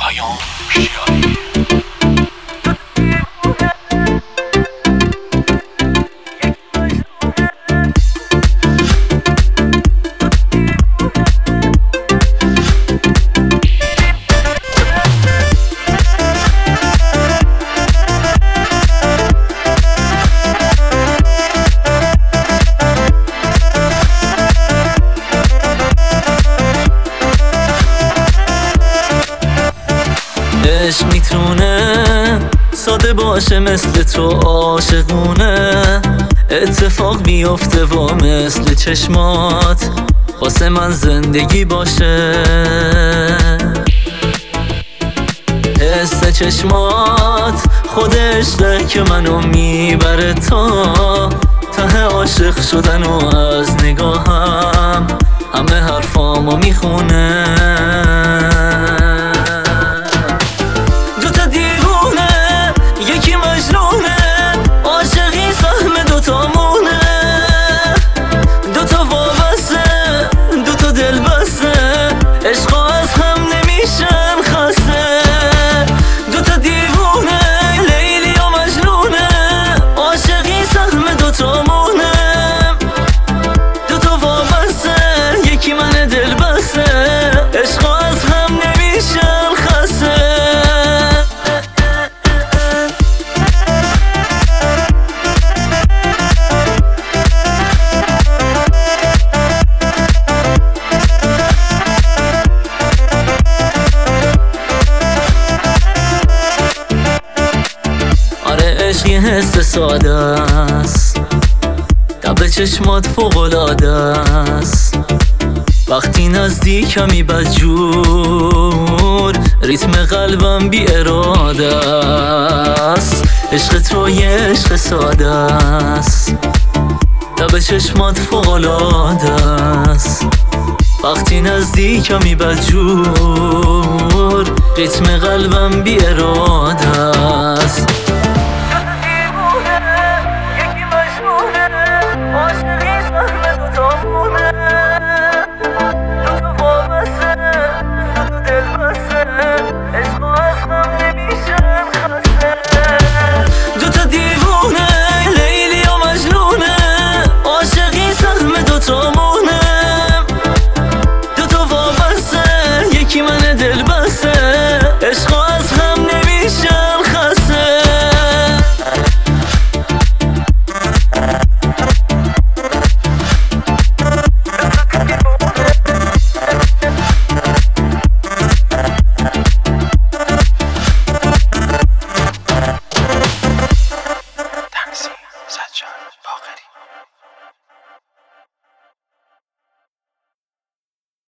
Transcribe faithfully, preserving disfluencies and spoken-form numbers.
پیام شیاری. عشق میتونه ساده باشه مثل تو عاشقونه، اتفاق بیفته و مثل چشمات واسه من زندگی باشه. حس چشمات خود عشقه که منو میبره تا ته عاشق شدن و از نگاهم همه حرفامو میخونه. یه حس ساده است، دب چشمات فوق‌العاده است. وقتی نزدیکمی بدجور ریتم قلبم بی اراده است. عشق تو یه عشق ساده است، دب چشمات فوق‌العاده است. وقتی نزدیکمی بدجور ریتم قلبم بی اراده است. دوتا دیوونه لیلی و مجنونه، عاشقی سهم دوتا مونه. دوتا وابسته یکی من دل